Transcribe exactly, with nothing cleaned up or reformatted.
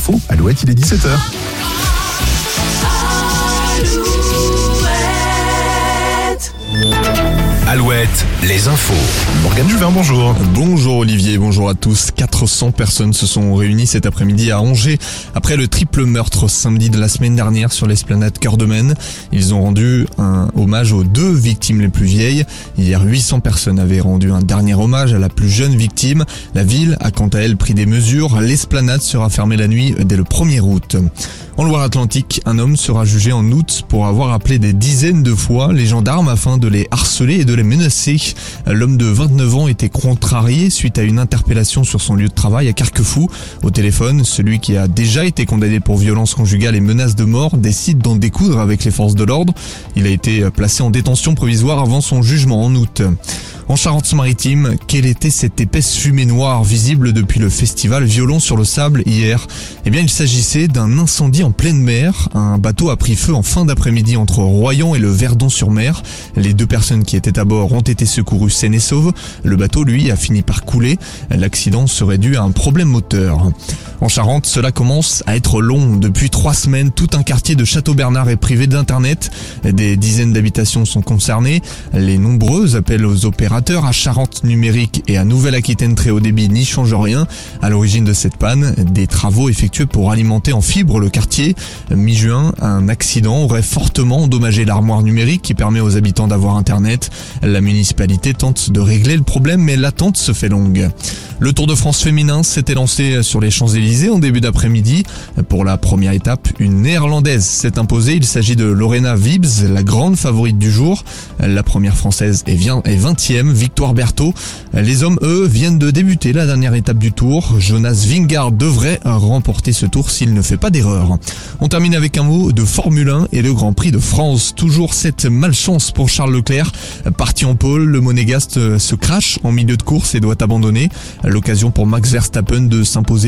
infos, Alouette, il est dix-sept heures. Alouette, les infos. Morgane Juvin, bonjour. Bonjour Olivier, bonjour à tous. quatre cents personnes se sont réunies cet après-midi à Angers après le triple meurtre samedi de la semaine dernière sur l'esplanade Cœur de Maine. Ils ont rendu un hommage aux deux victimes les plus vieilles. Hier, huit cents personnes avaient rendu un dernier hommage à la plus jeune victime. La ville a quant à elle pris des mesures. L'esplanade sera fermée la nuit dès le premier août. En Loire-Atlantique, un homme sera jugé en août pour avoir appelé des dizaines de fois les gendarmes afin de les harceler et de les menacer. L'homme de vingt-neuf ans était contrarié suite à une interpellation sur son lieu de travail à Carquefou. Au téléphone, celui qui a déjà été condamné pour violence conjugale et menace de mort décide d'en découdre avec les forces de l'ordre. Il a été placé en détention provisoire avant son jugement en août. En Charente-Maritime, quelle était cette épaisse fumée noire visible depuis le festival Violon sur le sable hier? Eh bien, il s'agissait d'un incendie en pleine mer. Un bateau a pris feu en fin d'après-midi entre Royan et le Verdon-sur-Mer. Les deux personnes qui étaient à bord ont été secourues saines et sauves. Le bateau, lui, a fini par couler. L'accident serait dû à un problème moteur. En Charente, cela commence à être long. Depuis trois semaines, tout un quartier de Château-Bernard est privé d'internet. Des dizaines d'habitations sont concernées. Les nombreux appels aux opérateurs à Charente Numérique et à Nouvelle-Aquitaine très haut débit n'y changent rien. À l'origine de cette panne, des travaux effectués pour alimenter en fibre le quartier. Mi-juin, un accident aurait fortement endommagé l'armoire numérique qui permet aux habitants d'avoir internet. La municipalité tente de régler le problème, mais l'attente se fait longue. Le Tour de France féminin s'était lancé sur les Champs-Élysées en début d'après-midi. Pour la première étape, une néerlandaise s'est imposée. Il s'agit de Lorena Wiebes, la grande favorite du jour. La première française est vingtième, Victoire Berthaud. Les hommes, eux, viennent de débuter la dernière étape du Tour. Jonas Vingegaard devrait remporter ce Tour s'il ne fait pas d'erreur. On termine avec un mot de Formule un et le Grand Prix de France. Toujours cette malchance pour Charles Leclerc. Parti en pôle, le monégasque se crache en milieu de course et doit abandonner. L'occasion pour Max Verstappen de s'imposer